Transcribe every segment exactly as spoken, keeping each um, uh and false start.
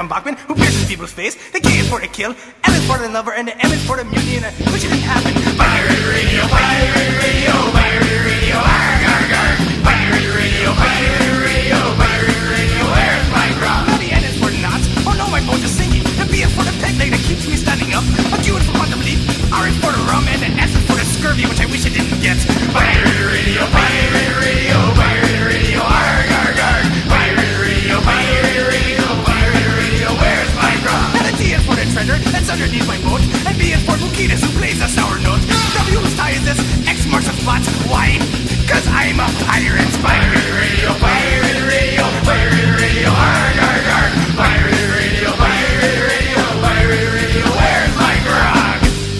John Bachman, who pierces people's face. The K is for the kill, L is for the lover, and the M is for the mutiny, and I wish it didn't happen. Pirate radio, pirate radio, pirate radio, arg, arg, arg. Pirate radio, pirate radio, pirate radio, where's my grog? Now the N is for the knots, oh no, my boat is sinking. The B is for the peg leg that keeps me standing up. A Q is for quantum leap, R is for the rum, and the S is for the scurvy, which I wish I didn't get. Pirate radio, pirate radio, pirate radio, arg, arg, arg. Pirate radio, pirate radio, pirate radio, where's my grog? And the T is for the treasure that's underneath my boat, and B is for Bukitas, who plays a sour note. W whose tie is this, X marks the spot. Why? Cause I'm a pirate. Pirate radio, pirate radio, pirate radio, arg, arg, arg. Pirate radio, pirate radio, pirate radio, where's my grog?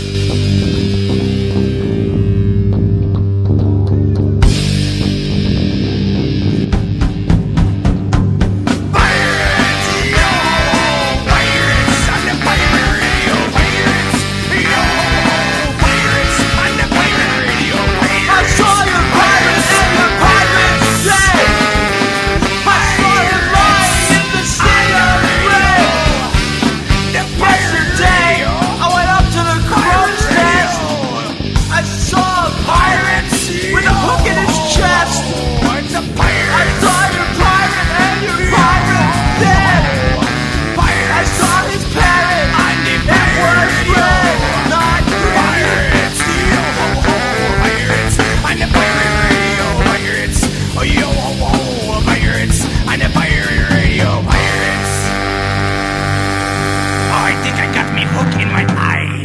Pirates, yo! Pirates on the pirate radio, pirates, yo! Pirates on the pirate radio, pirates. I saw your pirates in the pirate day. I saw you lying in the sea of red. Yesterday, I went up to the crow's nest. I saw a pirate with a hook in his chest. It's a pirate. I saw your pirate and your pirate dead. I saw his parrot. It was red, not green. Pirates, yo ho ho, pirates. I'm the pirate radio, pirates. Oh yo ho ho, pirates. I'm the pirate radio, pirates. Oh, I think I got me hook in my eye.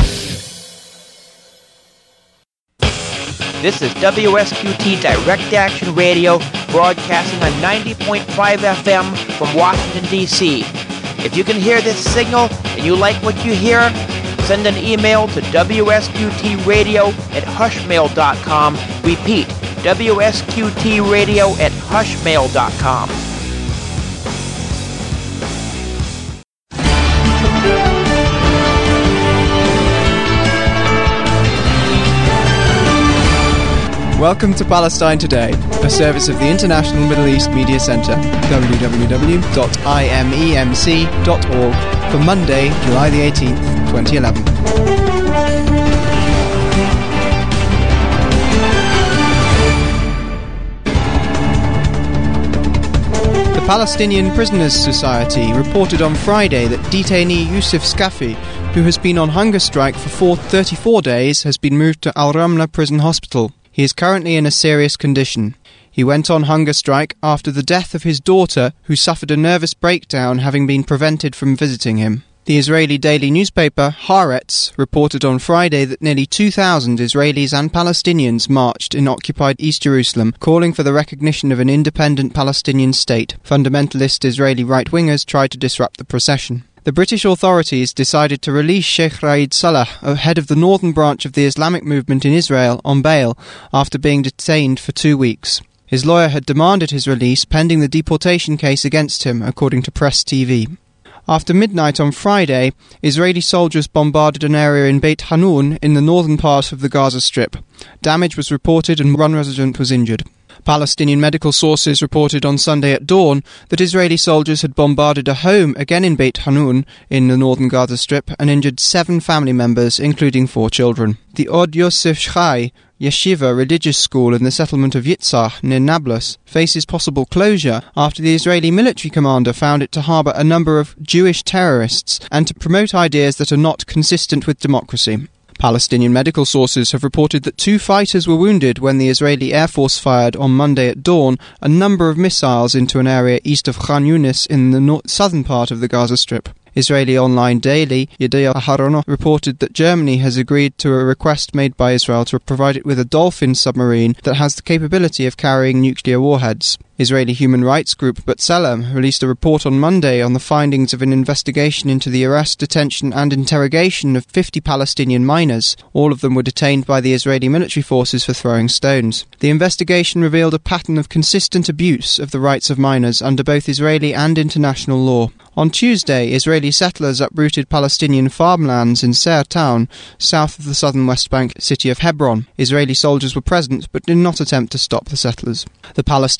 This is W S Q T Direct Action Radio, broadcasting on ninety point five F M from Washington, D C If you can hear this signal and you like what you hear, send an email to W S Q T radio at hushmail dot com. Repeat, W S Q T radio at hushmail dot com. Welcome to Palestine Today, a service of the International Middle East Media Centre, w w w dot i m e m c dot org, for Monday, July the eighteenth, twenty eleven. The Palestinian Prisoners Society reported on Friday that detainee Yusuf Skafi, who has been on hunger strike for four, thirty-four days, has been moved to Al-Ramla Prison Hospital. He is currently in a serious condition. He went on hunger strike after the death of his daughter, who suffered a nervous breakdown having been prevented from visiting him. The Israeli daily newspaper Haaretz reported on Friday that nearly two thousand Israelis and Palestinians marched in occupied East Jerusalem, calling for the recognition of an independent Palestinian state. Fundamentalist Israeli right-wingers tried to disrupt the procession. The British authorities decided to release Sheikh Raed Salah, head of the northern branch of the Islamic movement in Israel, on bail after being detained for two weeks. His lawyer had demanded his release pending the deportation case against him, according to Press T V. After midnight on Friday, Israeli soldiers bombarded an area in Beit Hanun in the northern part of the Gaza Strip. Damage was reported and one resident was injured. Palestinian medical sources reported on Sunday at dawn that Israeli soldiers had bombarded a home again in Beit Hanun in the northern Gaza Strip and injured seven family members, including four children. The Od Yosef Shchai yeshiva religious school in the settlement of Yitzhak near Nablus faces possible closure after the Israeli military commander found it to harbour a number of Jewish terrorists and to promote ideas that are not consistent with democracy. Palestinian medical sources have reported that two fighters were wounded when the Israeli Air Force fired on Monday at dawn a number of missiles into an area east of Khan Yunis in the north- southern part of the Gaza Strip. Israeli online daily Yedioth Aharonot reported that Germany has agreed to a request made by Israel to provide it with a Dolphin submarine that has the capability of carrying nuclear warheads. Israeli human rights group B'Tselem released a report on Monday on the findings of an investigation into the arrest, detention and interrogation of fifty Palestinian miners. All of them were detained by the Israeli military forces for throwing stones. The investigation revealed a pattern of consistent abuse of the rights of miners under both Israeli and international law. On Tuesday, Israeli settlers uprooted Palestinian farmlands in Ser town, south of the southern West Bank city of Hebron. Israeli soldiers were present but did not attempt to stop the settlers. The Palestinian news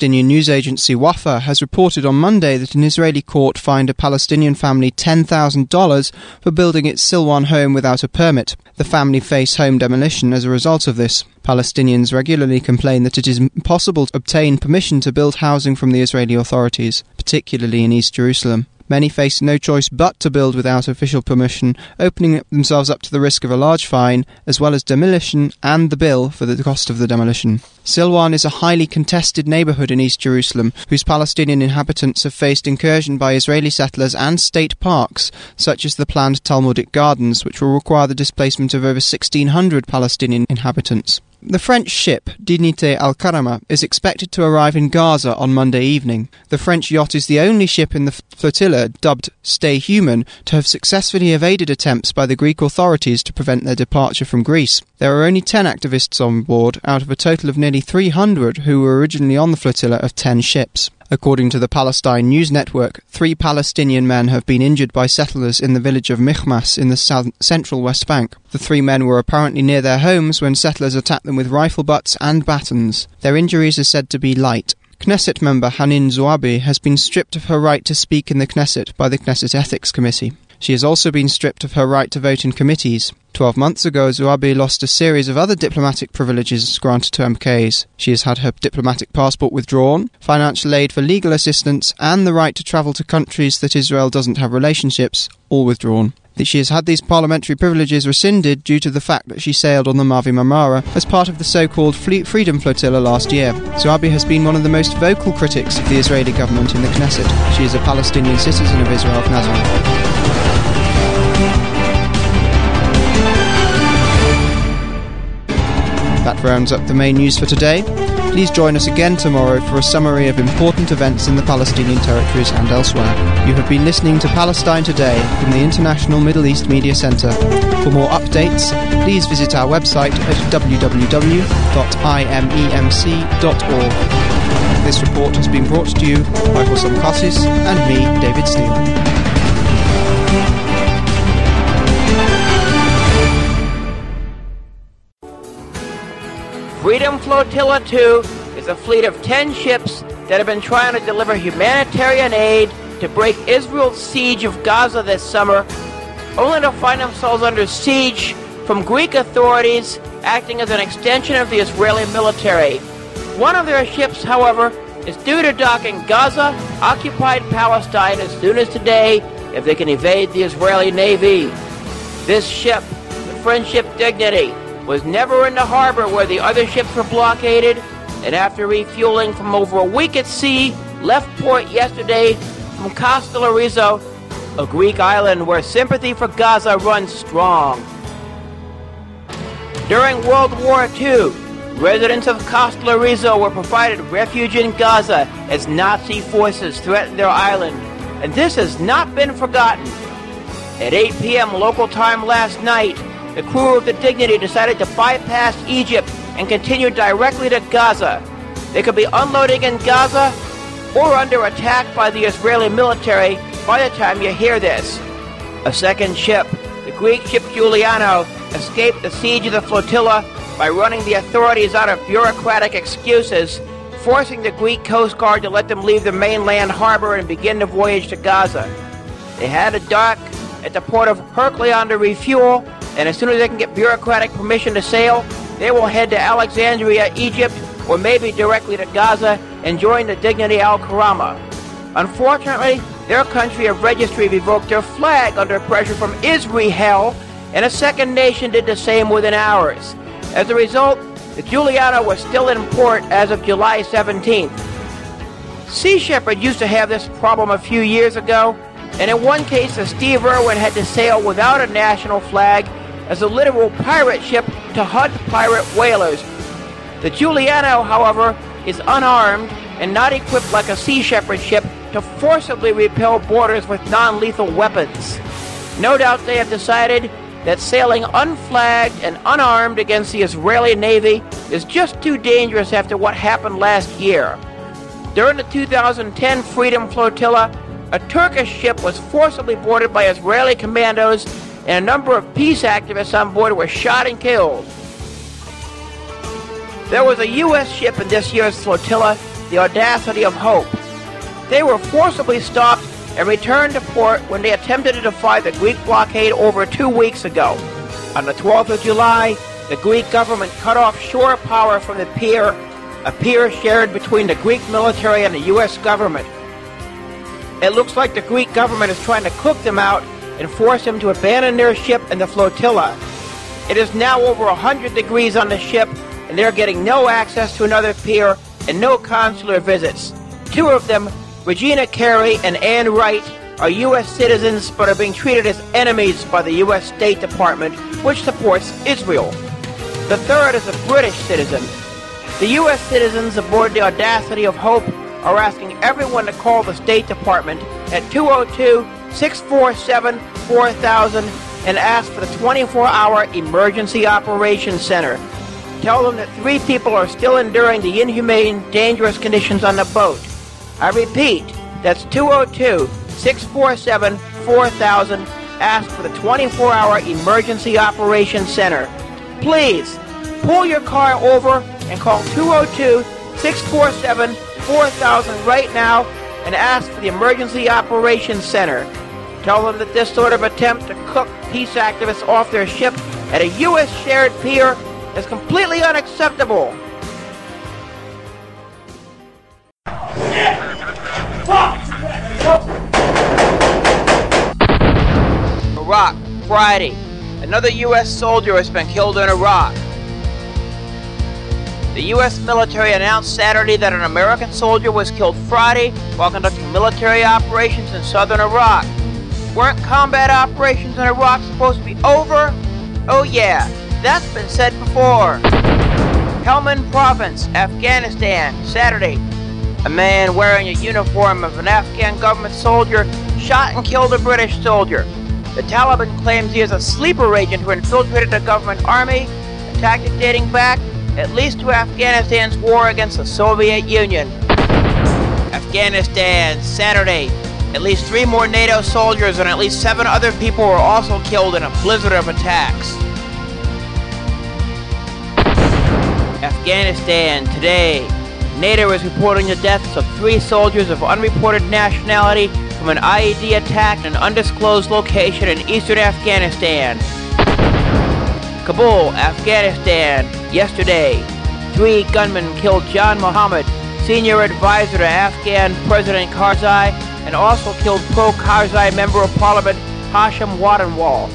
news agency Wafa has reported on Monday that an Israeli court fined a Palestinian family ten thousand dollars for building its Silwan home without a permit. The family face home demolition as a result of this. Palestinians regularly complain that it is impossible to obtain permission to build housing from the Israeli authorities, particularly in East Jerusalem. Many face no choice but to build without official permission, opening themselves up to the risk of a large fine, as well as demolition and the bill for the cost of the demolition. Silwan is a highly contested neighbourhood in East Jerusalem, whose Palestinian inhabitants have faced incursion by Israeli settlers and state parks, such as the planned Talmudic Gardens, which will require the displacement of over sixteen hundred Palestinian inhabitants. The French ship Dignité Al-Karama is expected to arrive in Gaza on Monday evening. The French yacht is the only ship in the flotilla, dubbed Stay Human, to have successfully evaded attempts by the Greek authorities to prevent their departure from Greece. There are only ten activists on board out of a total of nearly three hundred who were originally on the flotilla of ten ships. According to the Palestine News Network, three Palestinian men have been injured by settlers in the village of Michmas in the south- central West Bank. The three men were apparently near their homes when settlers attacked them with rifle butts and batons. Their injuries are said to be light. Knesset member Hanin Zouabi has been stripped of her right to speak in the Knesset by the Knesset Ethics Committee. She has also been stripped of her right to vote in committees. Twelve months ago, Zouabi lost a series of other diplomatic privileges granted to M Ks. She has had her diplomatic passport withdrawn, financial aid for legal assistance, and the right to travel to countries that Israel doesn't have relationships, all withdrawn. She has had these parliamentary privileges rescinded due to the fact that she sailed on the Mavi Marmara as part of the so-called Freedom Flotilla last year. Zouabi has been one of the most vocal critics of the Israeli government in the Knesset. She is a Palestinian citizen of Israel of Nazareth. That rounds up the main news for today. Please join us again tomorrow for a summary of important events in the Palestinian territories and elsewhere. You have been listening to Palestine Today from the International Middle East Media Centre. For more updates, please visit our website at w w w dot i m e m c dot org. This report has been brought to you by Hussam Kassis and me, David Steele. Freedom Flotilla two is a fleet of ten ships that have been trying to deliver humanitarian aid to break Israel's siege of Gaza this summer, only to find themselves under siege from Greek authorities acting as an extension of the Israeli military. One of their ships, however, is due to dock in Gaza, occupied Palestine, as soon as today if they can evade the Israeli Navy. This ship, the French ship Dignity, was never in the harbor where the other ships were blockaded, and after refueling from over a week at sea, left port yesterday from Castellarizo, a Greek island where sympathy for Gaza runs strong. During World War Two, residents of Castellarizo were provided refuge in Gaza as Nazi forces threatened their island, and this has not been forgotten. At eight p.m. local time last night, the crew of the Dignity decided to bypass Egypt and continue directly to Gaza. They could be unloading in Gaza or under attack by the Israeli military by the time you hear this. A second ship, the Greek ship Giuliano, escaped the siege of the flotilla by running the authorities out of bureaucratic excuses, forcing the Greek Coast Guard to let them leave the mainland harbor and begin the voyage to Gaza. They had to dock at the port of Heraclion to refuel, and as soon as they can get bureaucratic permission to sail, they will head to Alexandria, Egypt, or maybe directly to Gaza and join the Dignity Al-Karama. Unfortunately, their country of registry revoked their flag under pressure from Israel, and a second nation did the same within hours. As a result, the Giuliano was still in port as of July seventeenth. Sea Shepherd used to have this problem a few years ago, and in one case, the Steve Irwin had to sail without a national flag as a literal pirate ship to hunt pirate whalers. The Giuliano, however, is unarmed and not equipped like a Sea Shepherd ship to forcibly repel borders with non-lethal weapons. No doubt they have decided that sailing unflagged and unarmed against the Israeli Navy is just too dangerous after what happened last year. During the two thousand ten Freedom Flotilla, a Turkish ship was forcibly boarded by Israeli commandos, and a number of peace activists on board were shot and killed. There was a U S ship in this year's flotilla the Audacity of Hope. They were forcibly stopped and returned to port when they attempted to defy the Greek blockade over two weeks ago. On the twelfth of July, the Greek government cut off shore power from the pier, a pier shared between the Greek military and the U S government. It looks like the Greek government is trying to cook them out and force them to abandon their ship and the flotilla. It is now over one hundred degrees on the ship, and they're getting no access to another pier and no consular visits. Two of them, Regina Carey and Ann Wright, are U S citizens but are being treated as enemies by the U S State Department, which supports Israel. The third is a British citizen. The U S citizens aboard the Audacity of Hope are asking everyone to call the State Department at two oh two, six four seven, four thousand and ask for the twenty-four hour Emergency Operations Center. Tell them that three people are still enduring the inhumane, dangerous conditions on the boat. I repeat, that's two oh two, six four seven, four thousand. Ask for the twenty-four hour Emergency Operations Center. Please, pull your car over and call two oh two, six four seven, four thousand right now and ask for the Emergency Operations Center. Tell them that this sort of attempt to cook peace activists off their ship at a U S shared pier is completely unacceptable. Iraq, Friday. Another U S soldier has been killed in Iraq. The U S military announced Saturday that an American soldier was killed Friday while conducting military operations in southern Iraq. Weren't combat operations in Iraq supposed to be over? Oh yeah, that's been said before. Helmand Province, Afghanistan, Saturday. A man wearing a uniform of an Afghan government soldier shot and killed a British soldier. The Taliban claims he is a sleeper agent who infiltrated the government army, a tactic dating back at least to Afghanistan's war against the Soviet Union. Afghanistan, Saturday. At least three more NATO soldiers and at least seven other people were also killed in a blizzard of attacks. Afghanistan, today. NATO is reporting the deaths of three soldiers of unreported nationality from an I E D attack in an undisclosed location in eastern Afghanistan. Kabul, Afghanistan, yesterday. Three gunmen killed Jan Mohammed, senior advisor to Afghan President Karzai, and also killed pro-Karzai Member of Parliament Hashim Wadanwal.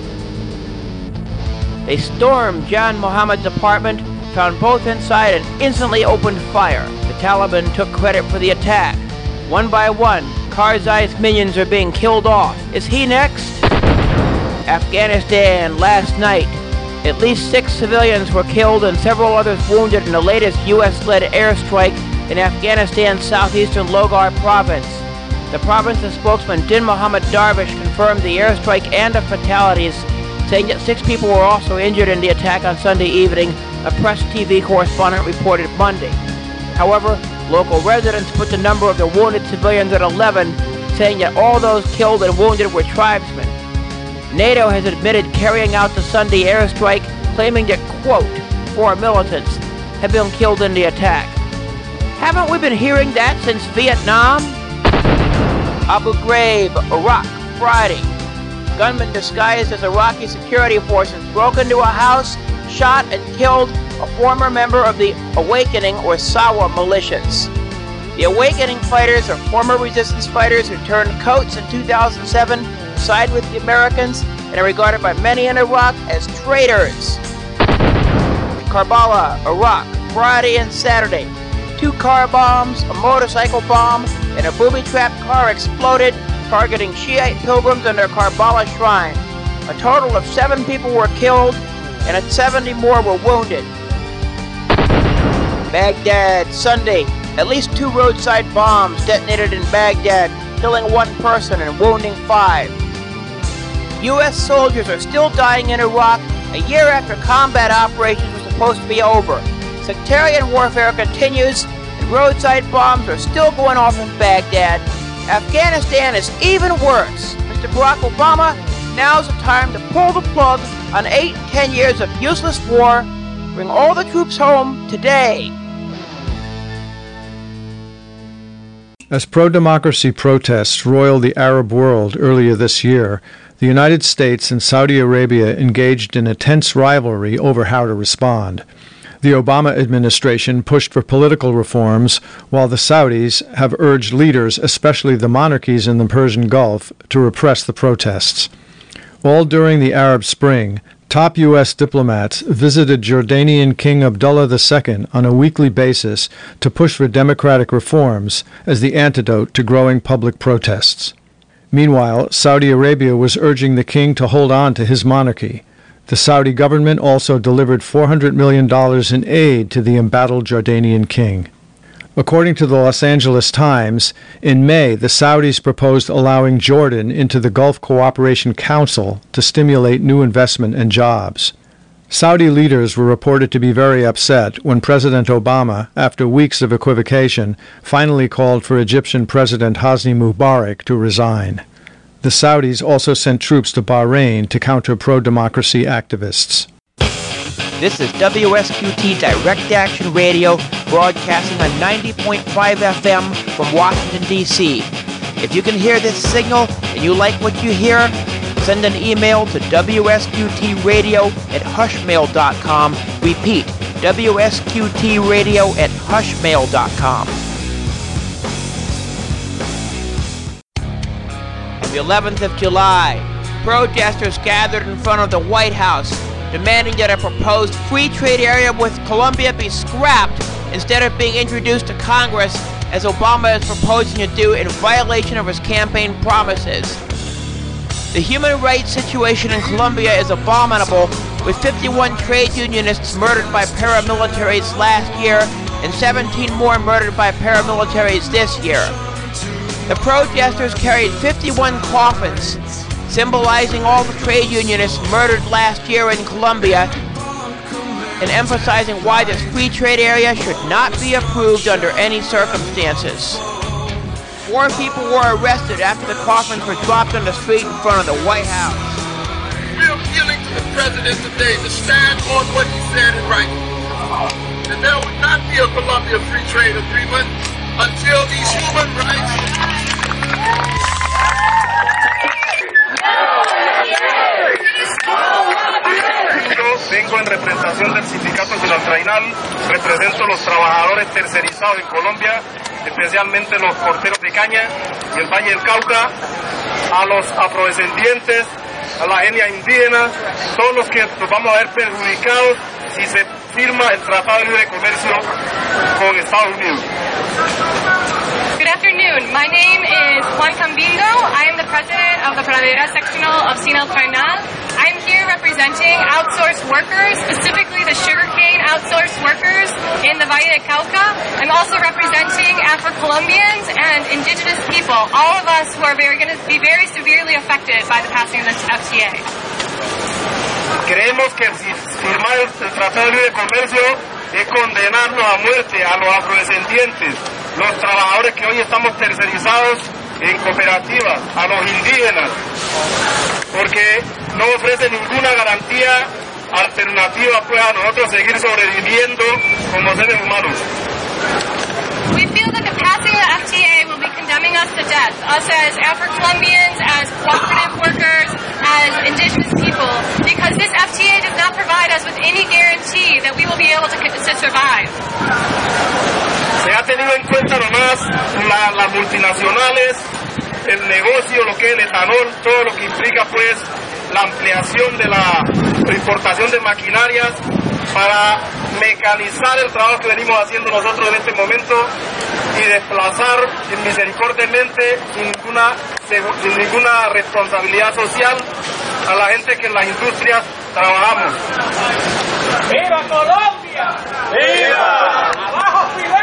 They stormed Jan Mohammed's apartment, found both inside, and instantly opened fire. The Taliban took credit for the attack. One by one, Karzai's minions are being killed off. Is he next? Afghanistan, last night. At least six civilians were killed and several others wounded in the latest U S-led airstrike in Afghanistan's southeastern Logar province. The province's spokesman Din Mohammed Darvish confirmed the airstrike and the fatalities, saying that six people were also injured in the attack on Sunday evening, a press T V correspondent reported Monday. However, local residents put the number of the wounded civilians at eleven, saying that all those killed and wounded were tribesmen. NATO has admitted carrying out the Sunday airstrike, claiming that, quote, four militants have been killed in the attack. Haven't we been hearing that since Vietnam? Abu Ghraib, Iraq, Friday. Gunmen disguised as Iraqi security forces broke into a house, shot and killed a former member of the Awakening or Sawa militias. The Awakening fighters are former resistance fighters who turned coats in two thousand seven, side with the Americans, and are regarded by many in Iraq as traitors. Karbala, Iraq, Friday and Saturday. Two car bombs, a motorcycle bomb, and a booby-trapped car exploded, targeting Shiite pilgrims and their Karbala shrine. A total of seven people were killed, and seventy more were wounded. Baghdad, Sunday. At least two roadside bombs detonated in Baghdad, killing one person and wounding five. U S soldiers are still dying in Iraq a year after combat operations were supposed to be over. Sectarian warfare continues, and roadside bombs are still going off in Baghdad. Afghanistan is even worse. Mister Barack Obama, now's the time to pull the plug on eight and ten years of useless war. Bring all the troops home today. As pro-democracy protests roiled the Arab world earlier this year, the United States and Saudi Arabia engaged in a tense rivalry over how to respond. The Obama administration pushed for political reforms, while the Saudis have urged leaders, especially the monarchies in the Persian Gulf, to repress the protests. All during the Arab Spring, top U S diplomats visited Jordanian King Abdullah the Second on a weekly basis to push for democratic reforms as the antidote to growing public protests. Meanwhile, Saudi Arabia was urging the king to hold on to his monarchy. The Saudi government also delivered four hundred million dollars in aid to the embattled Jordanian king. According to the Los Angeles Times, in May, the Saudis proposed allowing Jordan into the Gulf Cooperation Council to stimulate new investment and jobs. Saudi leaders were reported to be very upset when President Obama, after weeks of equivocation, finally called for Egyptian President Hosni Mubarak to resign. The Saudis also sent troops to Bahrain to counter pro-democracy activists. This is W S Q T Direct Action Radio, broadcasting on ninety point five F M from Washington, D C If you can hear this signal and you like what you hear, send an email to W S Q T radio at hushmail dot com. Repeat, W S Q T radio at hushmail dot com. On the eleventh of July, protesters gathered in front of the White House, demanding that a proposed free trade area with Colombia be scrapped instead of being introduced to Congress, as Obama is proposing to do in violation of his campaign promises. The human rights situation in Colombia is abominable, with fifty-one trade unionists murdered by paramilitaries last year and seventeen more murdered by paramilitaries this year. The protesters carried fifty-one coffins, symbolizing all the trade unionists murdered last year in Colombia, and emphasizing why this free trade area should not be approved under any circumstances. Four people were arrested after the coffins were dropped on the street in front of the White House. We're appealing to the president today to stand on what he said in writing. That there would not be a Colombia free trade agreement until these human rights... Vengo en representación del sindicato Sinaltrainal, represento los trabajadores tercerizados en Colombia, especialmente los porteros de caña y el Valle del Cauca, a los afrodescendientes, a la etnia indígena, todos los que nos vamos a ver perjudicados si se firma el Tratado de Libre Comercio con Estados Unidos. Good afternoon. My name is Juan Cambindo. I am the president of the Pradera Sectional of Sinaltrainal. I am here representing outsourced workers, specifically the sugarcane outsourced workers in the Valle del Cauca. I'm also representing Afro-Colombians and indigenous people, all of us who are very, going to be very severely affected by the passing of this F T A. Creemos que si firmar el Tratado de Libre Comercio es condenarnos a muerte a los afrodescendientes, los trabajadores que hoy estamos tercerizados en cooperativas, a los indígenas, porque no ofrece ninguna garantía alternativa pues a nosotros seguir sobreviviendo como seres humanos. We feel that the passing of the F T A will be condemning us to death, us as Afro-Colombians, as cooperative workers, as indigenous people, because this F T A does not provide us with any guarantee that we will be able to, to survive. Se ha tenido en cuenta nomás la, las multinacionales, el negocio, lo que es el etanol, todo lo que implica pues la ampliación de la importación de maquinarias para mecanizar el trabajo que venimos haciendo nosotros en este momento y desplazar misericordiamente sin ninguna, sin ninguna responsabilidad social a la gente que en las industrias trabajamos. ¡Viva Colombia! ¡Viva! ¡Abajo Fidel!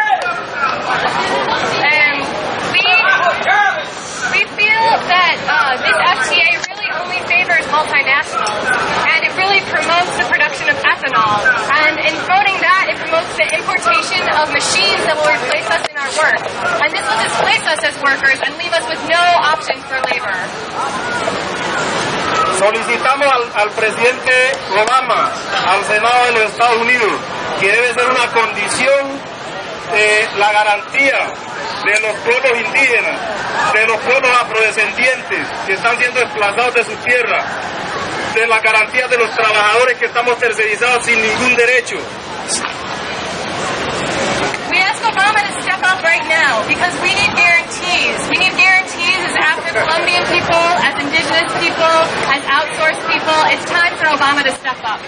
And we, we feel that uh, this F T A really only favors multinationals, and it really promotes the production of ethanol. And in promoting that, it promotes the importation of machines that will replace us in our work. And this will displace us as workers and leave us with no options for labor. Solicitamos al, al presidente Obama, al Senado de los Estados Unidos, que debe ser una condición eh, la garantía de los pueblos indígenas, de los pueblos afrodescendientes que están siendo desplazados de su tierra, de las garantías de los trabajadores que estamos tercerizados sin ningún derecho. We ask Obama to step up right now because we need guarantees. We need guarantees as Afro-Colombian people, as indigenous people, as outsourced people. It's time for Obama to step up.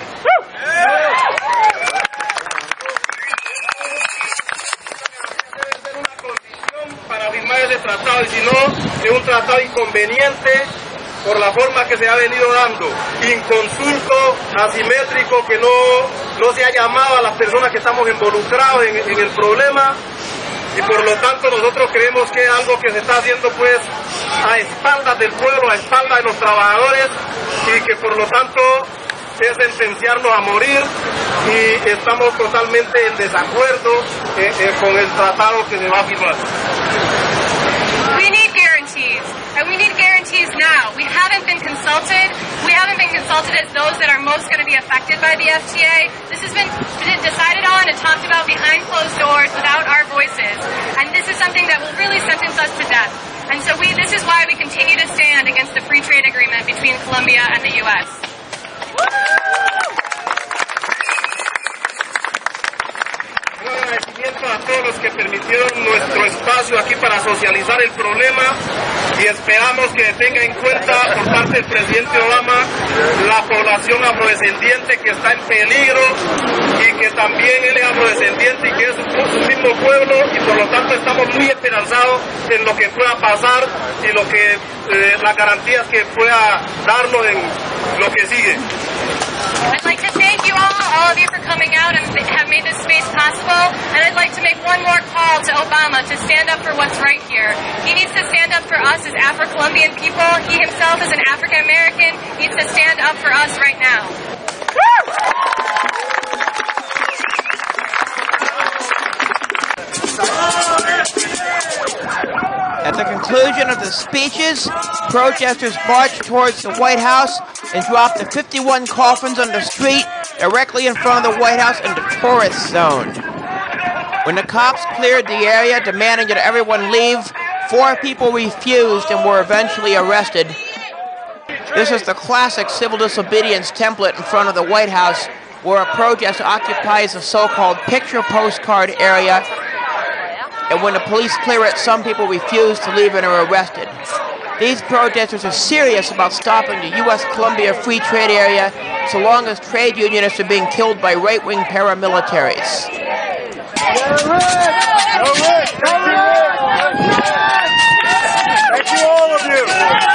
Para firmar ese tratado, y si no, es un tratado inconveniente por la forma que se ha venido dando, inconsulto, asimétrico, que no, no se ha llamado a las personas que estamos involucrados en, en el problema, y por lo tanto nosotros creemos que es algo que se está haciendo pues a espaldas del pueblo, a espaldas de los trabajadores, y que por lo tanto es sentenciarnos a morir, y estamos totalmente en desacuerdo eh, eh, con el tratado que se va a firmar. We need guarantees, and we need guarantees now. We haven't been consulted. We haven't been consulted as those that are most going to be affected by the F T A. This has been decided on and talked about behind closed doors without our voices, and this is something that will really sentence us to death. And so we, this is why we continue to stand against the free trade agreement between Colombia and the U S Un agradecimiento a todos los que permitieron nuestro espacio aquí para socializar el problema, y esperamos que tenga en cuenta por parte del presidente Obama la población afrodescendiente que está en peligro, y que también él es afrodescendiente y que es su mismo pueblo, y por lo tanto estamos muy esperanzados en lo que pueda pasar y lo que eh, las garantías que pueda darnos en lo que sigue. I'd like to thank you all, all of you for coming out and have made this space possible. And I'd like to make one more call to Obama to stand up for what's right here. He needs to stand up for us as Afro-Colombian people. He himself as an African American needs to stand up for us right now. At the conclusion of the speeches, protesters marched towards the White House and dropped the fifty-one coffins on the street directly in front of the White House in the tourist zone. When the cops cleared the area demanding that everyone leave, four people refused and were eventually arrested. This is the classic civil disobedience template in front of the White House, where a protest occupies the so-called picture postcard area, and when the police clear it, some people refuse to leave and are arrested. These protesters are serious about stopping the U S Colombia Free Trade Area so long as trade unionists are being killed by right-wing paramilitaries. Thank you, all of you.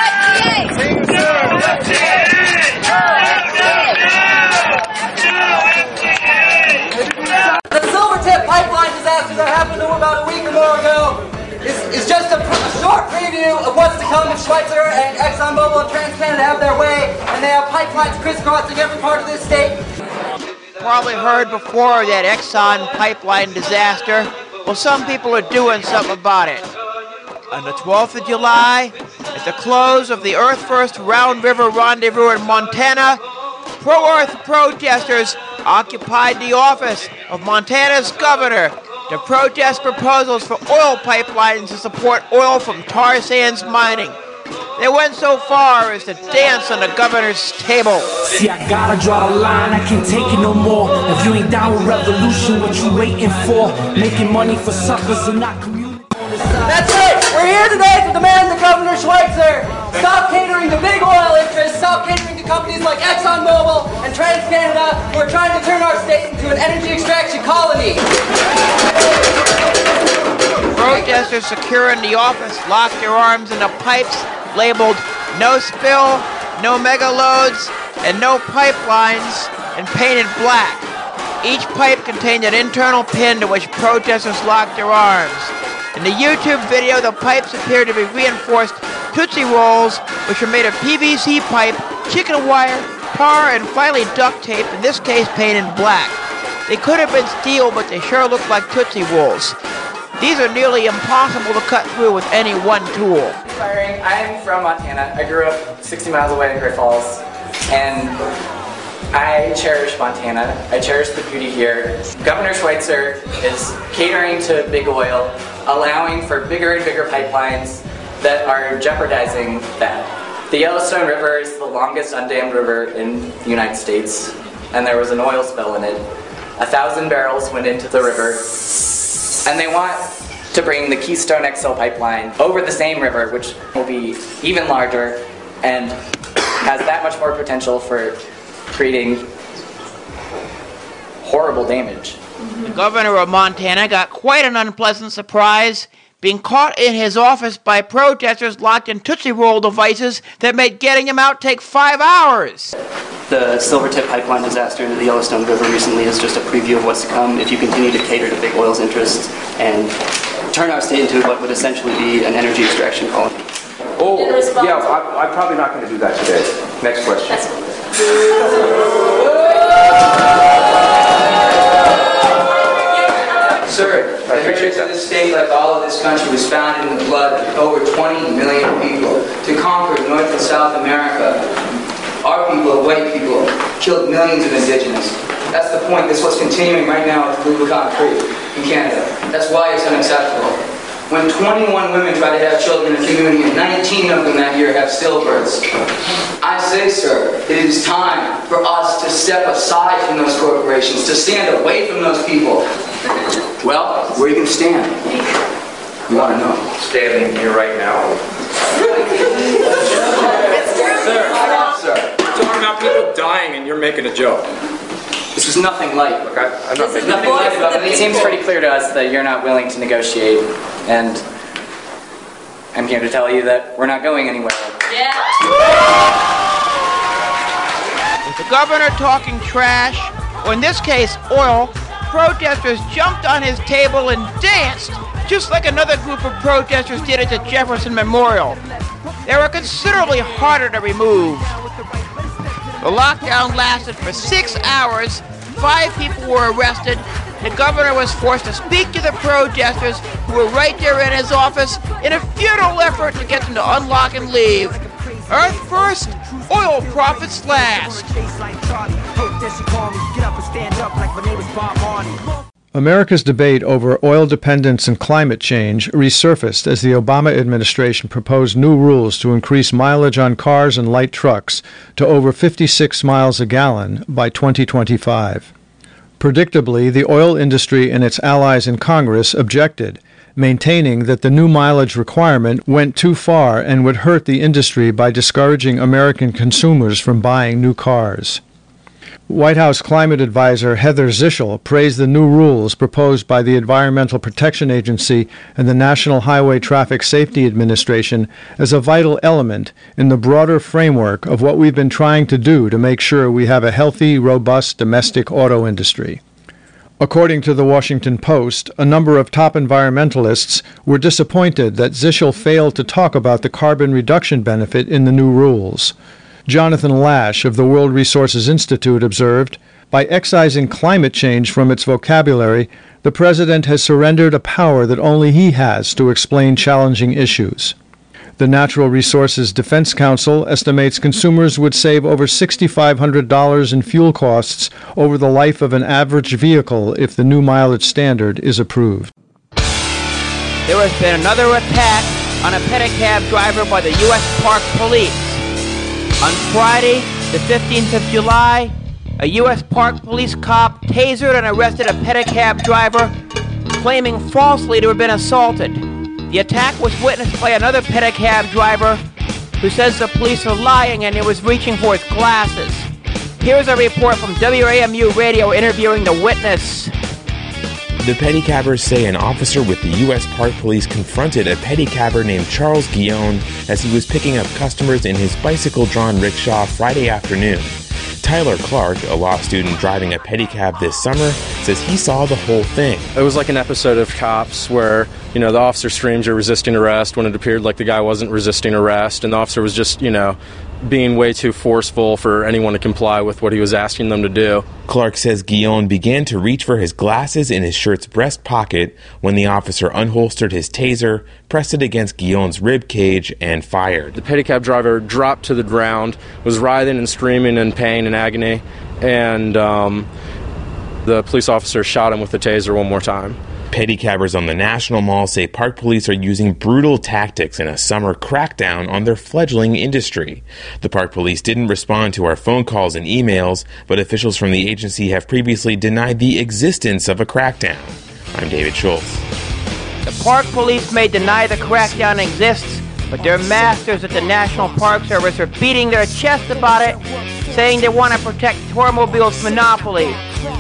The Silvertip pipeline disaster that happened about a week or more ago is, is just a, a short preview of what's to come if Schweitzer and ExxonMobil and TransCanada have their way, and they have pipelines crisscrossing every part of this state. Probably heard before that Exxon pipeline disaster. Well, some people are doing something about it. On the twelfth of July, at the close of the Earth First Round River Rendezvous in Montana, pro-Earth protesters occupied the office of Montana's governor to protest proposals for oil pipelines to support oil from tar sands mining. They went so far as to dance on the governor's table. See, I gotta draw the line, I can't take it no more. If you ain't down with revolution, what you waiting for? Making money for suckers and not community. That's right! We're here today to demand that Governor Schweitzer stop catering to big oil interests, stop catering to companies like ExxonMobil and TransCanada who are trying to turn our state into an energy extraction colony. Protesters securing the office locked their arms in the pipes labeled "No Spill, No Mega Loads, and No Pipelines" and painted black. Each pipe contained an internal pin to which protesters locked their arms. In the YouTube video, the pipes appear to be reinforced Tootsie Rolls, which are made of P V C pipe, chicken wire, tar, and finally duct tape, in this case painted black. They could have been steel, but they sure look like Tootsie Rolls. These are nearly impossible to cut through with any one tool. I'm from Montana. I grew up sixty miles away in Great Falls, and I cherish Montana. I cherish the beauty here. Governor Schweitzer is catering to big oil, allowing for bigger and bigger pipelines that are jeopardizing that. The Yellowstone River is the longest undammed river in the United States, and there was an oil spill in it. A thousand barrels went into the river, and they want to bring the Keystone X L pipeline over the same river, which will be even larger and has that much more potential for creating horrible damage. The governor of Montana got quite an unpleasant surprise, being caught in his office by protesters locked in Tootsie Roll devices that made getting him out take five hours. The Silvertip pipeline disaster into the Yellowstone River recently is just a preview of what's to come if you continue to cater to big oil's interests and turn our state into what would essentially be an energy extraction colony. Oh, yeah, I, I'm probably not going to do that today. Next question. Sir, the heritage of this state, like all of this country, was founded in the blood of over twenty million people to conquer North and South America. Our people, white people, killed millions of indigenous. That's the point. That's what's continuing right now at Rubicon Creek in Canada. That's why it's unacceptable. When twenty-one women try to have children in the community and nineteen of them that year have stillbirths, I say, sir, it is time for us to step aside from those corporations, to stand away from those people. Well, where are you going to stand? You want to know? Standing here right now. Sir, sir. We're talking about people dying and you're making a joke. This is nothing light. Look, I, I'm not There's nothing light about it. It seems pretty clear to us that you're not willing to negotiate, and I'm here to tell you that we're not going anywhere. Yeah. With the governor talking trash, or in this case, oil, protesters jumped on his table and danced, just like another group of protesters did at the Jefferson Memorial. They were considerably harder to remove. The lockdown lasted for six hours. Five people were arrested. The governor was forced to speak to the protesters who were right there in his office in a futile effort to get them to unlock and leave. Earth first, oil profits last. America's debate over oil dependence and climate change resurfaced as the Obama administration proposed new rules to increase mileage on cars and light trucks to over fifty-six miles a gallon by twenty twenty-five. Predictably, the oil industry and its allies in Congress objected, maintaining that the new mileage requirement went too far and would hurt the industry by discouraging American consumers from buying new cars. White House climate advisor Heather Zischel praised the new rules proposed by the Environmental Protection Agency and the National Highway Traffic Safety Administration as a vital element in the broader framework of what we've been trying to do to make sure we have a healthy, robust domestic auto industry. According to the Washington Post, a number of top environmentalists were disappointed that Zischel failed to talk about the carbon reduction benefit in the new rules. Jonathan Lash of the World Resources Institute observed, by excising climate change from its vocabulary, the president has surrendered a power that only he has to explain challenging issues. The Natural Resources Defense Council estimates consumers would save over six thousand five hundred dollars in fuel costs over the life of an average vehicle if the new mileage standard is approved. There has been another attack on a pedicab driver by the U S Park Police. On Friday, the fifteenth of July, a U S Park Police cop tasered and arrested a pedicab driver, claiming falsely to have been assaulted. The attack was witnessed by another pedicab driver who says the police are lying and he was reaching for his glasses. Here's a report from W A M U Radio interviewing the witness. The pedicabbers say an officer with the U S Park Police confronted a pedicabber named Charles Guillon as he was picking up customers in his bicycle-drawn rickshaw Friday afternoon. Tyler Clark, a law student driving a pedicab this summer, says he saw the whole thing. It was like an episode of Cops where, you know, the officer screams you're resisting arrest when it appeared like the guy wasn't resisting arrest, and the officer was just, you know, being way too forceful for anyone to comply with what he was asking them to do. Clark says Guillon began to reach for his glasses in his shirt's breast pocket when the officer unholstered his taser, pressed it against Guillon's rib cage, and fired. The pedicab driver dropped to the ground, was writhing and screaming in pain and agony, and um, the police officer shot him with the taser one more time. Pedicabbers on the National Mall say Park Police are using brutal tactics in a summer crackdown on their fledgling industry. The Park Police didn't respond to our phone calls and emails, but officials from the agency have previously denied the existence of a crackdown. I'm David Schultz. The Park Police may deny the crackdown exists, but their masters at the National Park Service are beating their chest about it, saying they want to protect Tormobile's monopoly.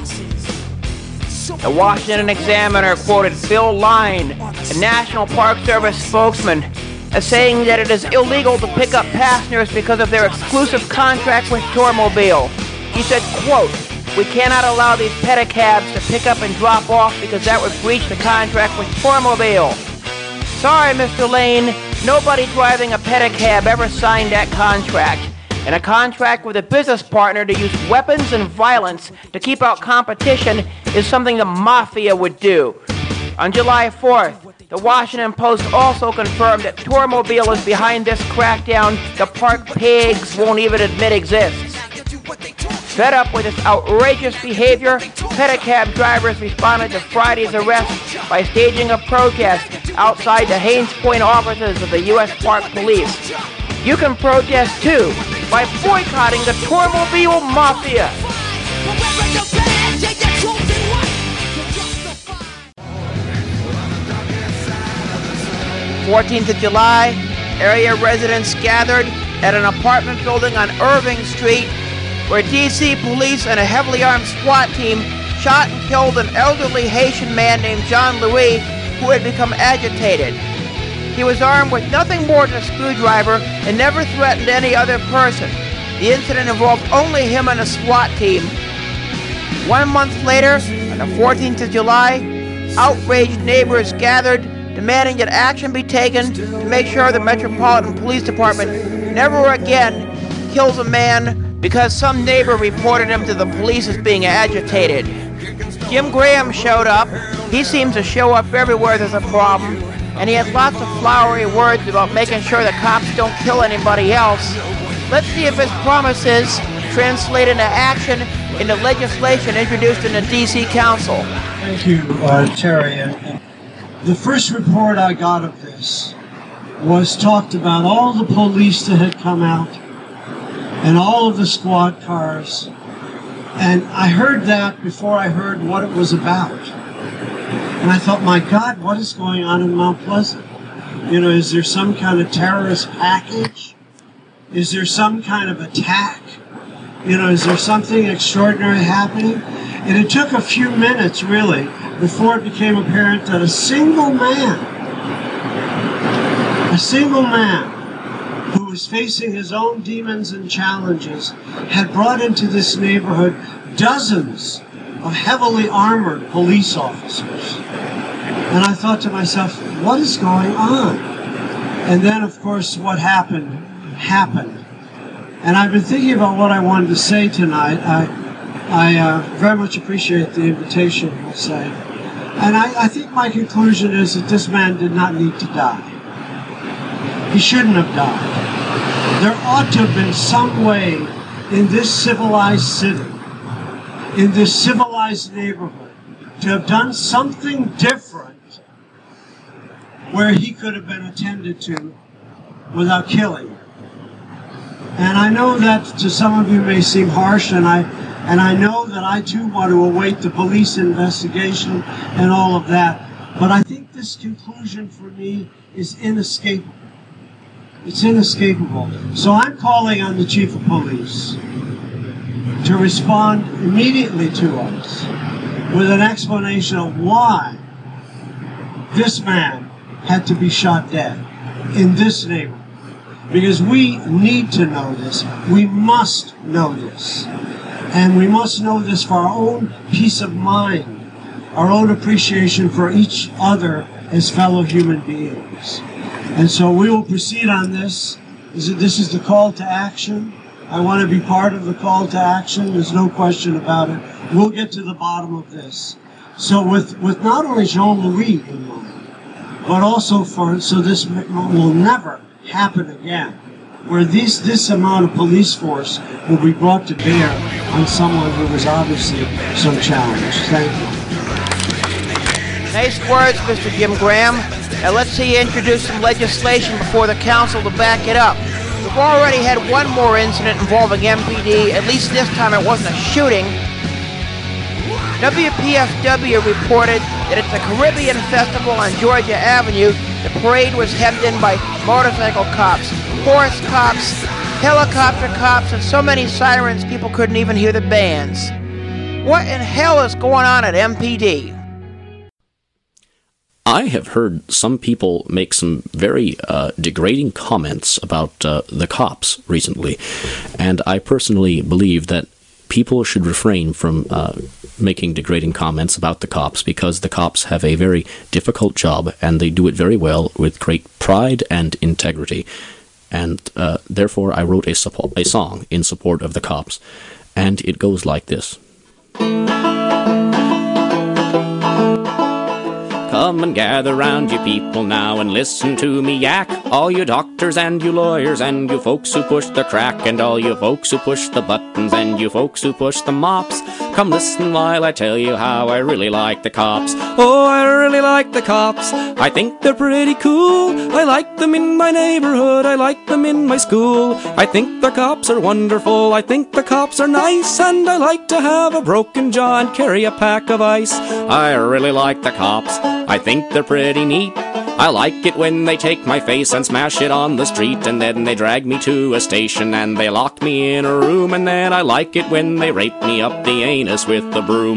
The Washington Examiner quoted Phil Line, a National Park Service spokesman, as saying that it is illegal to pick up passengers because of their exclusive contract with Tormobile. He said, quote, "We cannot allow these pedicabs to pick up and drop off because that would breach the contract with Tormobile." Sorry, Mister Lane, nobody driving a pedicab ever signed that contract. And a contract with a business partner to use weapons and violence to keep out competition is something the mafia would do. On July fourth, the Washington Post also confirmed that Tormobile is behind this crackdown the park pigs won't even admit exists. Fed up with this outrageous behavior, pedicab drivers responded to Friday's arrest by staging a protest outside the Haines Point offices of the U S Park Police. You can protest too by boycotting the Tormobile Mafia. fourteenth of July, area residents gathered at an apartment building on Irving Street where D C police and a heavily armed SWAT team shot and killed an elderly Haitian man named John Louis who had become agitated. He was armed with nothing more than a screwdriver and never threatened any other person. The incident involved only him and a SWAT team. One month later, on the fourteenth of July, outraged neighbors gathered, demanding that action be taken to make sure the Metropolitan Police Department never again kills a man because some neighbor reported him to the police as being agitated. Jim Graham showed up. He seems to show up everywhere there's a problem, and he had lots of flowery words about making sure the cops don't kill anybody else. Let's see if his promises translate into action in the legislation introduced in the D C Council. Thank you, uh, Terry. And the first report I got of this was talked about all the police that had come out and all of the squad cars. And I heard that before I heard what it was about. And I thought, my God, what is going on in Mount Pleasant? You know, is there some kind of terrorist package? Is there some kind of attack? You know, is there something extraordinary happening? And it took a few minutes, really, before it became apparent that a single man, a single man who was facing his own demons and challenges had brought into this neighborhood dozens of heavily armored police officers. And I thought to myself, what is going on? And then, of course, what happened, happened. And I've been thinking about what I wanted to say tonight. I, I uh, very much appreciate the invitation, I'll say. And I, I think my conclusion is that this man did not need to die. He shouldn't have died. There ought to have been some way in this civilized city, in this civilized neighborhood, to have done something different where he could have been attended to without killing him. And I know that to some of you may seem harsh, and I and I know that I too want to await the police investigation and all of that, but I think this conclusion for me is inescapable. It's inescapable. So I'm calling on the Chief of Police to respond immediately to us with an explanation of why this man had to be shot dead in this neighborhood. Because we need to know this. We must know this. And we must know this for our own peace of mind, our own appreciation for each other as fellow human beings. And so we will proceed on this. This is the call to action. I want to be part of the call to action. There's no question about it. We'll get to the bottom of this. So with, with not only Jean-Louis in mind, but also for so this will never happen again. where this, this amount of police force will be brought to bear on someone who was obviously so challenged. Thank you. Nice words, Mister Jim Graham. Now let's see you introduce some legislation before the council to back it up. We've already had one more incident involving M P D, at least this time it wasn't a shooting. W P F W reported that at the Caribbean Festival on Georgia Avenue, the parade was hemmed in by motorcycle cops, horse cops, helicopter cops, and so many sirens people couldn't even hear the bands. What in hell is going on at M P D? I have heard some people make some very uh, degrading comments about uh, the cops recently, and I personally believe that people should refrain from uh, making degrading comments about the cops, because the cops have a very difficult job, and they do it very well with great pride and integrity. And uh, therefore I wrote a, suppo- a song in support of the cops, and it goes like this. Come and gather round, you people, now, and listen to me yak. All you doctors and you lawyers and you folks who push the crack, and all you folks who push the buttons and you folks who push the mops. Come listen while I tell you how I really like the cops. Oh, I really like the cops. I think they're pretty cool. I like them in my neighborhood. I like them in my school. I think the cops are wonderful. I think the cops are nice. And I like to have a broken jaw and carry a pack of ice. I really like the cops. I think they're pretty neat. I like it when they take my face and smash it on the street, and then they drag me to a station and they lock me in a room, and then I like it when they rape me up the anus with the broom.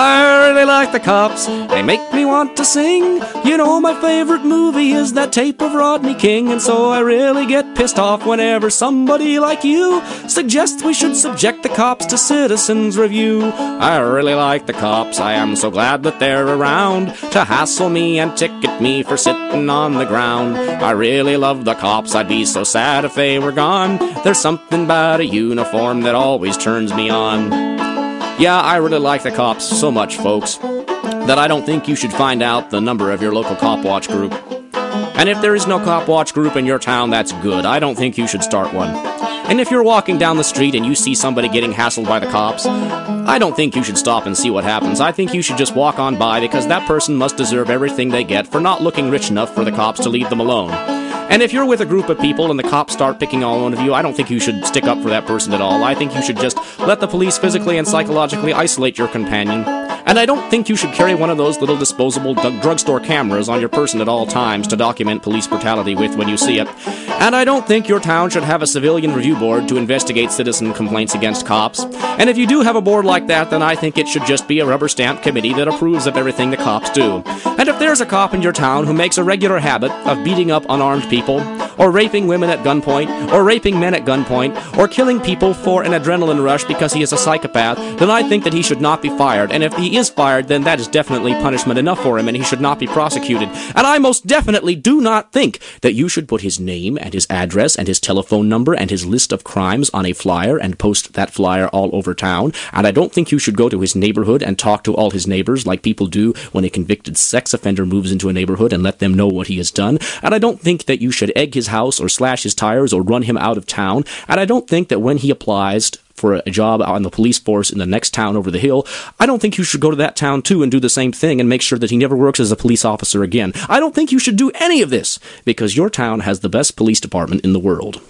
I really like the cops. They make me want to sing. You know, my favorite movie is that tape of Rodney King, and so I really get pissed off whenever somebody like you suggests we should subject the cops to citizens' review. I really like the cops. I am so glad that they're around to hassle me and ticket me for sitting on the ground. I really love the cops. I'd be so sad if they were gone. There's something about a uniform that always turns me on. Yeah, I really like the cops so much, folks, that I don't think you should find out the number of your local cop watch group. And if there is no cop watch group in your town, that's good. I don't think you should start one. And if you're walking down the street and you see somebody getting hassled by the cops, I don't think you should stop and see what happens. I think you should just walk on by, because that person must deserve everything they get for not looking rich enough for the cops to leave them alone. And if you're with a group of people and the cops start picking on one of you, I don't think you should stick up for that person at all. I think you should just let the police physically and psychologically isolate your companion. And I don't think you should carry one of those little disposable drugstore cameras on your person at all times to document police brutality with when you see it. And I don't think your town should have a civilian review board to investigate citizen complaints against cops. And if you do have a board like that, then I think it should just be a rubber stamp committee that approves of everything the cops do. And if there's a cop in your town who makes a regular habit of beating up unarmed people, or raping women at gunpoint, or raping men at gunpoint, or killing people for an adrenaline rush because he is a psychopath, then I think that he should not be fired. And if he is fired, then that is definitely punishment enough for him, and he should not be prosecuted. And I most definitely do not think that you should put his name and his address and his telephone number and his list of crimes on a flyer and post that flyer all over town. And I don't think you should go to his neighborhood and talk to all his neighbors like people do when a convicted sex offender moves into a neighborhood and let them know what he has done. And I don't think that you should egg his house or slash his tires or run him out of town. And I don't think that when he applies for a job on the police force in the next town over the hill, I don't think you should go to that town too and do the same thing and make sure that he never works as a police officer again. I don't think you should do any of this, because your town has the best police department in the world.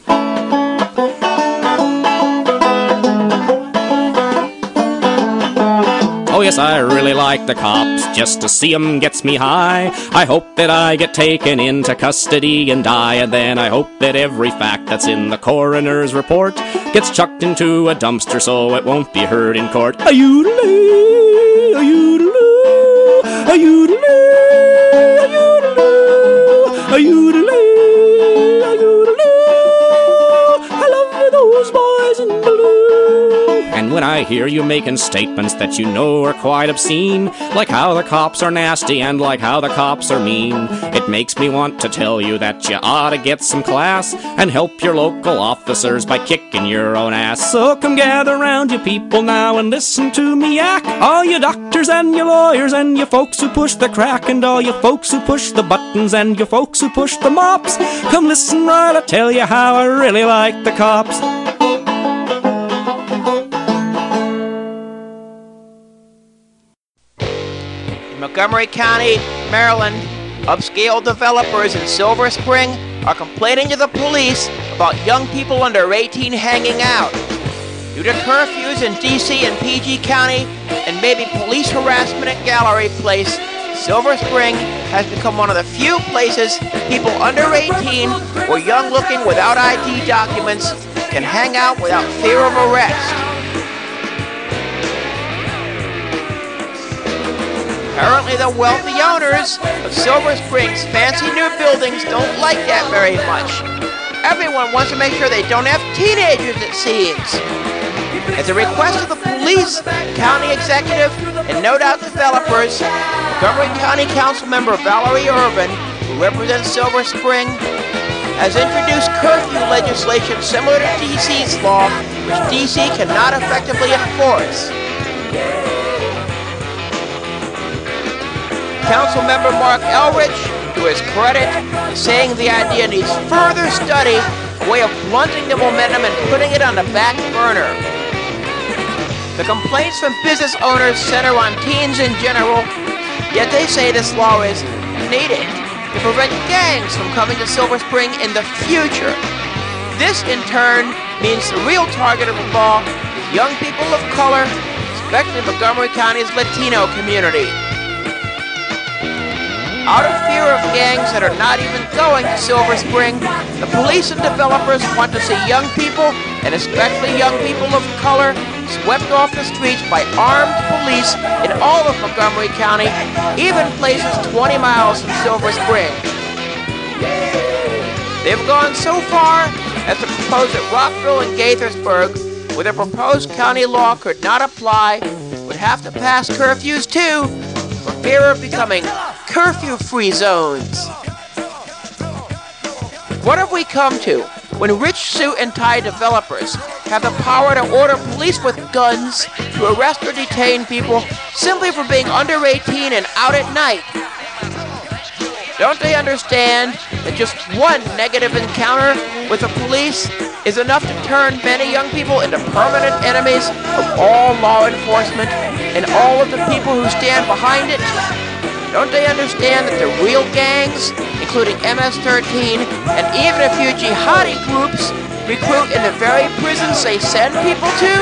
Oh yes, I really like the cops. Just to see 'em gets me high. I hope that I get taken into custody and die, and then I hope that every fact that's in the coroner's report gets chucked into a dumpster so it won't be heard in court. A-yoodle-oo, a-yoodle-oo, a-yoodle-oo, a-yoodle-oo, a-yoodle-oo, a-yoodle-oo. I love those boys in blue. And when I I hear you making statements that you know are quite obscene, like how the cops are nasty and like how the cops are mean. It makes me want to tell you that you ought to get some class and help your local officers by kicking your own ass. So come gather round, you people, now and listen to me yak. All you doctors and you lawyers and you folks who push the crack, and all you folks who push the buttons and you folks who push the mops, come listen while I tell you how I really like the cops. In Montgomery County, Maryland, upscale developers in Silver Spring are complaining to the police about young people under eighteen hanging out. Due to curfews in D C and P G County and maybe police harassment at Gallery Place, Silver Spring has become one of the few places people under eighteen or young looking without I D documents can hang out without fear of arrest. Apparently the wealthy owners of Silver Spring's fancy new buildings don't like that very much. Everyone wants to make sure they don't have teenagers, it seems. At the request of the police, county executive, and no doubt developers, Montgomery County Council member Valerie Irvin, who represents Silver Spring, has introduced curfew legislation similar to D C's law, which D C cannot effectively enforce. Council member Mark Elrich, to his credit, is saying the idea needs further study, a way of blunting the momentum and putting it on the back burner. The complaints from business owners center on teens in general, yet they say this law is needed to prevent gangs from coming to Silver Spring in the future. This, in turn, means the real target of the law is young people of color, especially Montgomery County's Latino community. Out of fear of gangs that are not even going to Silver Spring, the police and developers want to see young people, and especially young people of color, swept off the streets by armed police in all of Montgomery County, even places twenty miles from Silver Spring. They've gone so far as to propose that Rockville and Gaithersburg, where the proposed county law could not apply, would have to pass curfews too, for fear of becoming curfew-free zones. What have we come to when rich suit and tie developers have the power to order police with guns to arrest or detain people simply for being under eighteen and out at night? Don't they understand that just one negative encounter with the police is enough to turn many young people into permanent enemies of all law enforcement and all of the people who stand behind it? Don't they understand that the real gangs, including M S thirteen and even a few jihadi groups, recruit in the very prisons they send people to?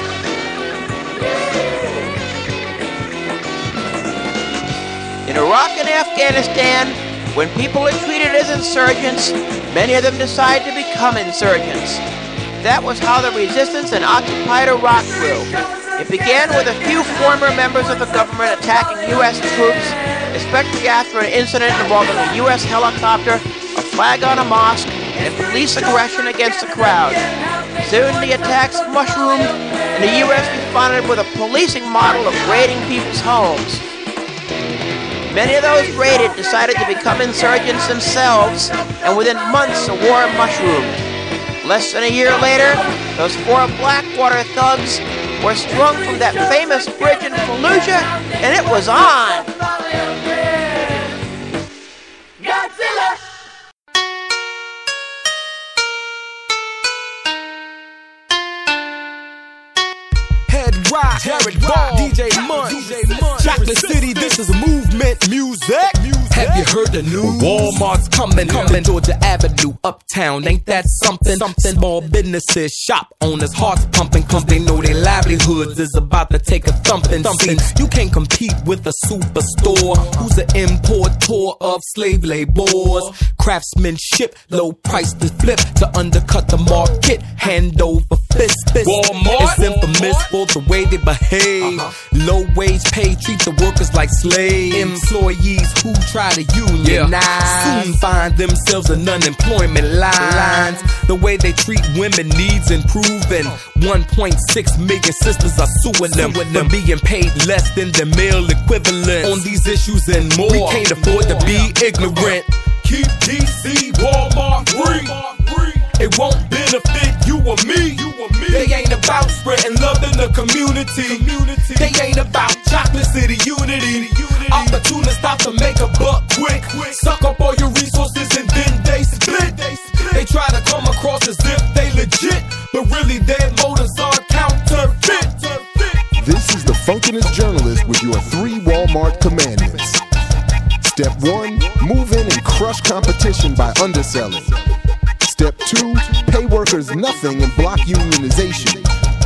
In Iraq and Afghanistan, when people are treated as insurgents, many of them decide to become insurgents. That was how the resistance in occupied Iraq grew. It began with a few former members of the government attacking U S troops, especially after an incident involving a U S helicopter, a flag on a mosque, and police aggression against the crowd. Soon the attacks mushroomed, and the U S responded with a policing model of raiding people's homes. Many of those raided decided to become insurgents themselves, and within months the war mushroomed. Less than a year later, those four Blackwater thugs were strung from that famous bridge in Fallujah, and it was on! Godzilla! Head Rock, Jared Rock, D J Munch, Chocolate City, this is movement music. Have you heard the news? Walmart's coming, coming, Georgia Avenue, uptown. Ain't that something? Something. Small businesses, shop owners, hearts pumping, cause they know their livelihoods is about to take a thumping. thumping. You can't compete with a superstore who's an importer of slave labors. Craftsmanship, low price to flip to undercut the market, hand over fist. fist. Walmart is infamous for the way they behave. Uh-huh. Low wage pay, treat the workers like slaves. Employees who try to unionize. Soon find themselves in unemployment lines. The way they treat women needs improving. one point six million sisters are suing them for being paid less than the male equivalent. On these issues and more, we can't afford to be ignorant. Keep D C Walmart free. It won't benefit you or me. They ain't about spreading love in the community. They ain't about Chocolate City unity. Opportunists stop to make a buck quick. Suck up all your resources and then they split. They try to come across as if they legit, but really their motives are counterfeit. This is the Funkinest Journalist with your three Walmart commandments. Step one, move in and crush competition by underselling. Step two, pay workers nothing and block unionization.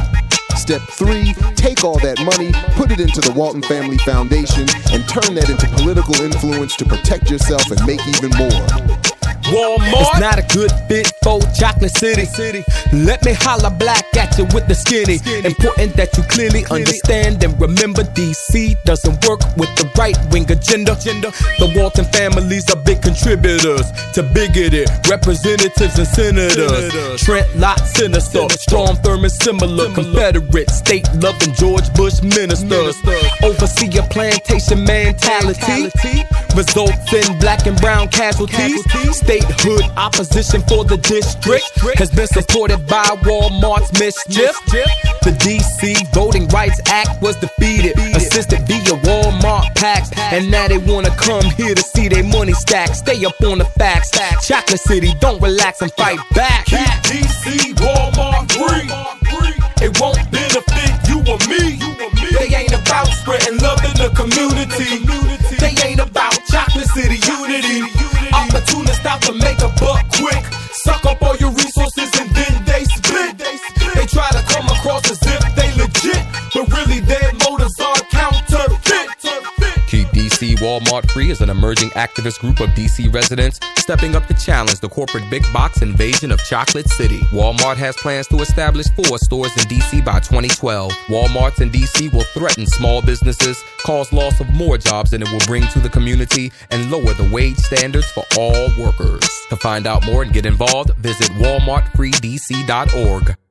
Step three, take all that money, put it into the Walton Family Foundation, and turn that into political influence to protect yourself and make even more. Walmart, it's not a good fit for Chocolate City. Let me holler black at you with the skinny. Important that you clearly understand and remember D C doesn't work with the right-wing agenda. The Walton families are big contributors to bigoted representatives and senators. Trent Lott, sinister. Strom Thurmond, similar. Confederate, state-loving George Bush ministers. Oversee a plantation mentality results in black and brown casualties. Statehood opposition for the district has been supported by Walmart's mischief. The D C Voting Rights Act was defeated, assisted via Walmart PACs, and now they wanna come here to see their money stack. Stay up on the facts. Chocolate City, don't relax and fight back. Keep D C Walmart free. It won't benefit you or me. They ain't about spreading love in the community. They ain't about Chocolate City unity. Opportunists stop to make a buck quick. Suck up all your resources and then they split. They try to come across as if they legit, but really their motives are counterfeit. Keep D C Walmart Free is an emerging activist group of D C residents stepping up to challenge the corporate big box invasion of Chocolate City. Walmart has plans to establish four stores in D C by twenty twelve. Walmarts in D C will threaten small businesses, cause loss of more jobs than it will bring to the community, and lower the wage standards for all workers. To find out more and get involved, visit walmart free d c dot org.